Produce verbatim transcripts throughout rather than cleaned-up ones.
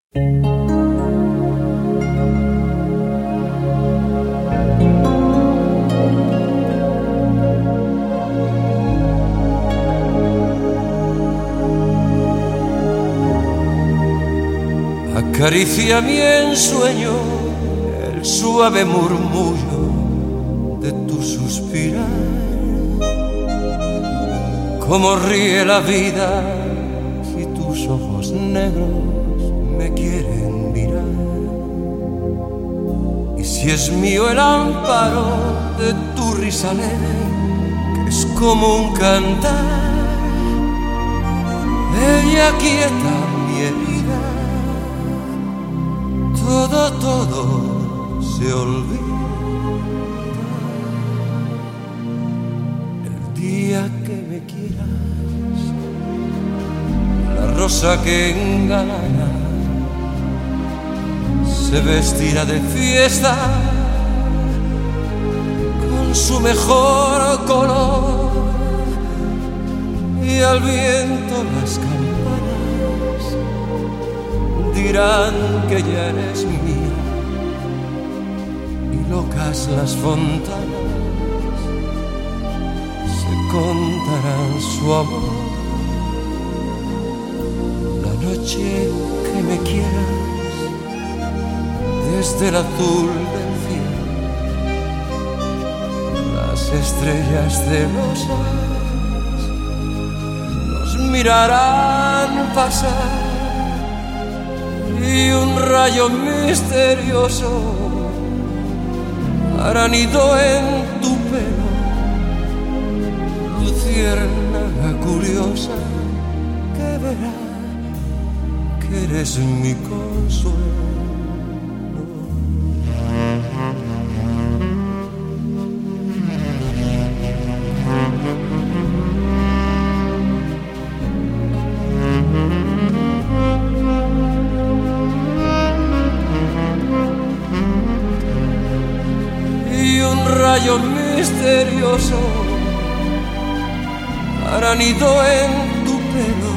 Acaricia mi ensueño el suave murmullo de tu suspirar. Cómo ríe la vida si tus ojos negros me quieren mirar. Y si es mío el amparo de tu risa leve, que es como un cantar, ella quieta mi herida. Todo, todo se olvida el día que me quieras. La rosa que engana se vestirá de fiesta con su mejor color, y al viento las campanas dirán que ya eres mía, y locas las fontanas se contarán su amor. La noche que me quieras, desde el azul del cielo, las estrellas de los ojos nos mirarán pasar, y un rayo misterioso hará nido en tu pelo. Luciérnaga curiosa que verá que eres mi consuelo. Rayo misterioso hará nido en tu pelo.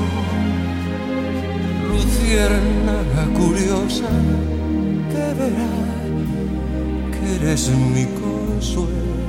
Luciérnaga curiosa que verá que eres mi consuelo.